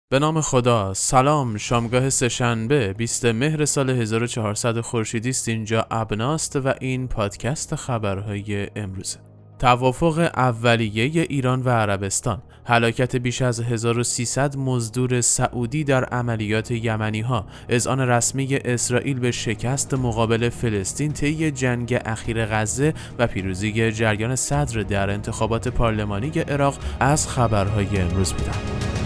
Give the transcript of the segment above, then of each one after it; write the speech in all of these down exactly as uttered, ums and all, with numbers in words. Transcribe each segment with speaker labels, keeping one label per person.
Speaker 1: به نام خدا. سلام. شامگاه سه‌شنبه بیست مهر سال هزار و چهارصد خورشیدی است. اینجا ابناست و این پادکست خبرهای امروزه. توافق اولیه ایران و عربستان، هلاکت بیش از هزار و سیصد مزدور سعودی در عملیات یمنی‌ها، اذعان رسمی اسرائیل به شکست مقابل فلسطین طی جنگ اخیر غزه و پیروزی جریان صدر در انتخابات پارلمانی عراق از خبرهای امروز بودند.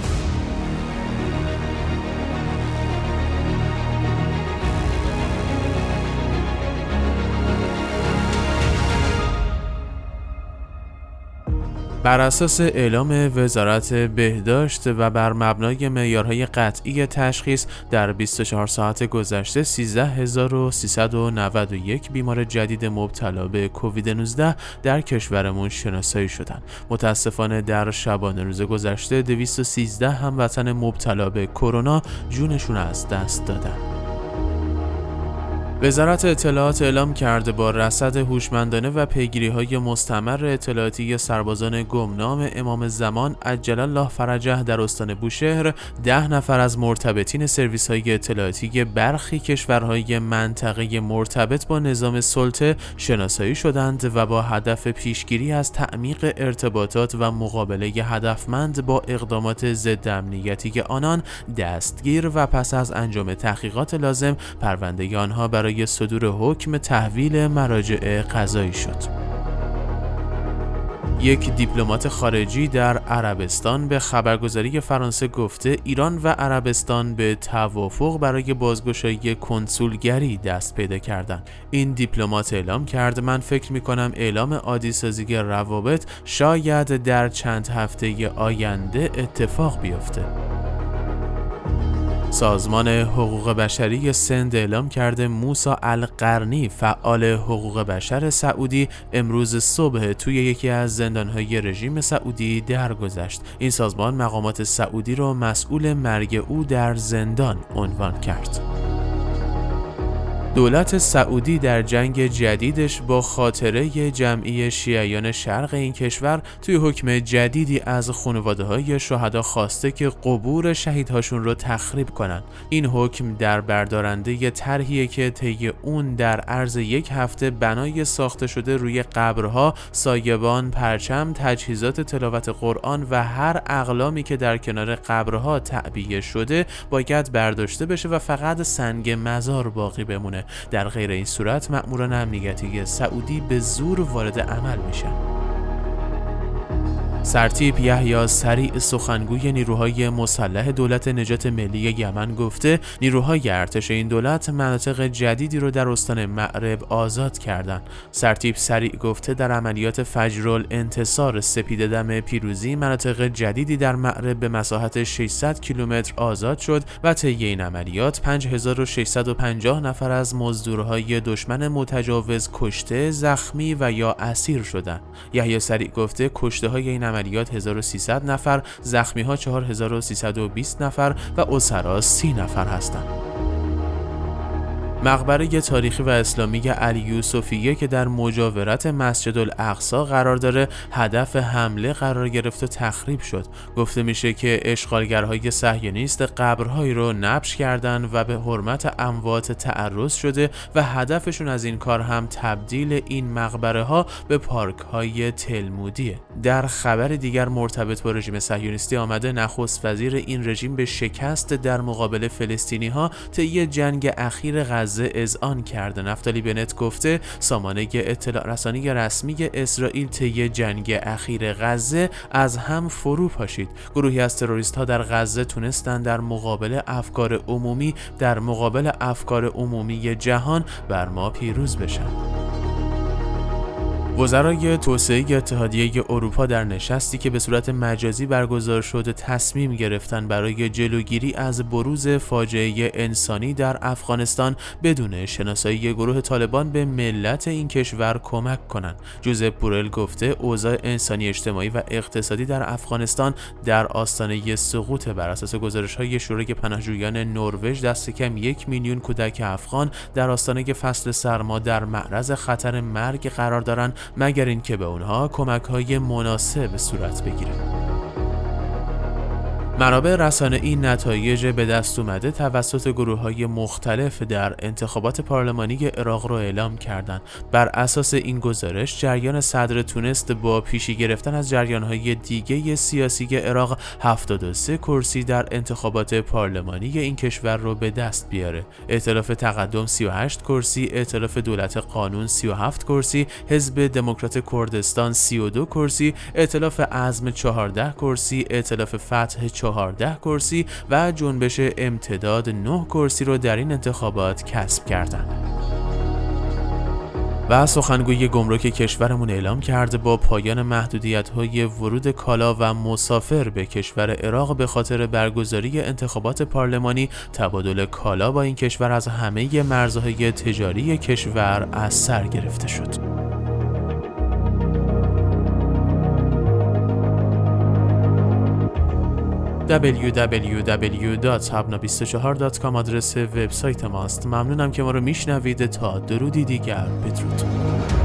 Speaker 1: بر اساس اعلام وزارت بهداشت و بر مبنای معیارهای قطعی تشخیص، در بیست و چهار ساعت گذشته سیزده هزار و سیصد و نود و یک بیمار جدید مبتلا به کووید نوزده در کشورمون شناسایی شدند. متاسفانه در شبانه روز گذشته دویست و سیزده هموطن مبتلا به کرونا جونشون از دست دادن. وزارت اطلاعات اعلام کرده با رصد هوشمندانه و پیگیری‌های مستمر اطلاعاتی سربازان گمنام امام زمان عجل الله فرجه در استان بوشهر، ده نفر از مرتبطین سرویس‌های اطلاعاتی برخی کشورهای منطقه مرتبط با نظام سلطه شناسایی شدند و با هدف پیشگیری از تعمیق ارتباطات و مقابله هدفمند با اقدامات ضد امنیتی آنان دستگیر و پس از انجام تحقیقات لازم پرونده آنها برای صدور حکم تحویل مراجع قضایی شد. یک دیپلمات خارجی در عربستان به خبرگزاری فرانسه گفته ایران و عربستان به توافق برای بازگشایی کنسولگری دست پیدا کردند. این دیپلمات اعلام کرد: من فکر می‌کنم اعلام عادی سازی روابط شاید در چند هفته آینده اتفاق بیفته. سازمان حقوق بشری سند اعلام کرده موسی القرنی، فعال حقوق بشر سعودی، امروز صبح توی یکی از زندانهای رژیم سعودی درگذشت. این سازمان مقامات سعودی را مسئول مرگ او در زندان عنوان کرد. دولت سعودی در جنگ جدیدش با خاطره جمعی شیعیان شرق این کشور توی حکم جدیدی از خانواده‌های شهدا خواسته که قبور شهیدهاشون رو تخریب کنن. این حکم در بردارنده طرحیه که طی اون در عرض یک هفته بنای ساخته شده روی قبرها، سایبان، پرچم، تجهیزات تلاوت قرآن و هر اقلامی که در کنار قبرها تعبیه شده باید برداشته بشه و فقط سنگ مزار باقی بمونه. در غیر این صورت مأموران امنیتی سعودی به زور وارد عمل میشن. سرتیپ یحیی سریع، سخنگوی نیروهای مسلح دولت نجات ملی یمن، گفته نیروهای ارتش این دولت مناطق جدیدی رو در استان مأرب آزاد کردند. سرتیپ سریع گفته در عملیات فجرالانتصار سپید دم پیروزی مناطق جدیدی در مأرب به مساحت ششصد کیلومتر آزاد شد و طی این عملیات پنج هزار و ششصد و پنجاه نفر از مزدورهای دشمن متجاوز کشته، زخمی و یا اسیر شدند. یحیی سریع گفته کشته‌های این عملیات هزار و سیصد نفر، زخمی ها چهار هزار و سیصد و بیست نفر و اسرا سی نفر هستند. مقبره تاریخی و اسلامی علی یوسفیه که در مجاورت مسجد الاقصی قرار داره هدف حمله قرار گرفت و تخریب شد. گفته میشه که اشغالگرهای صهیونیست قبرهایی رو نبش کردن و به حرمت اموات تعرض شده و هدفشون از این کار هم تبدیل این مقبره ها به پارک های تلمودیه. در خبر دیگر مرتبط با رژیم صهیونیستی آمده نخست وزیر این رژیم به شکست در مقابل فلسطینی ها طی جنگ اخیر غزه اذعان کرده. نفتالی بنت گفته سامانه اطلاع رسانی رسمی اسرائیل طی جنگ اخیر غزه از هم فرو پاشید. گروهی از تروریست ها در غزه تونستند در مقابل افکار عمومی در مقابل افکار عمومی جهان بر ما پیروز بشن. وزرای توسعه اتحادیه اروپا در نشستی که به صورت مجازی برگزار شد تصمیم گرفتن برای جلوگیری از بروز فاجعه انسانی در افغانستان بدون شناسایی گروه طالبان به ملت این کشور کمک کنند. جوزپ بورل گفته اوضاع انسانی، اجتماعی و اقتصادی در افغانستان در آستانه سقوط. بر اساس گزارش‌های شورای پناهجویان نروژ دست کم یک میلیون کودک افغان در آستانه فصل سرما در معرض خطر مرگ قرار دارند مگر اینکه به اونها کمک‌های مناسب صورت بگیره. منابع رسانه‌ای نتایج به دست اومده توسط گروه‌های مختلف در انتخابات پارلمانی عراق را اعلام کردند. بر اساس این گزارش، جریان صدر تونست با پیشی گرفتن از جریان‌های دیگه سیاسی عراق هفتاد و سه کرسی در انتخابات پارلمانی این کشور را به دست بیاره. ائتلاف تقدم سی و هشت کرسی، ائتلاف دولت قانون سی و هفت کرسی، حزب دموکرات کردستان سی و دو کرسی، ائتلاف عزم چهارده کرسی، ائتلاف فتح چهارده کرسی و جنبش امتداد نه کرسی رو در این انتخابات کسب کردند. و سخنگوی گمرک کشورمون اعلام کرده با پایان محدودیت‌های ورود کالا و مسافر به کشور عراق به خاطر برگزاری انتخابات پارلمانی، تبادل کالا با این کشور از همه مرزهای تجاری کشور از سر گرفته شد. دبلیو دبلیو دبلیو دات هبنا بیست و چهار دات کام آدرس وبسایت ماست. ممنونم که ما رو میشنوید. تا درودی دیگر، بدرود.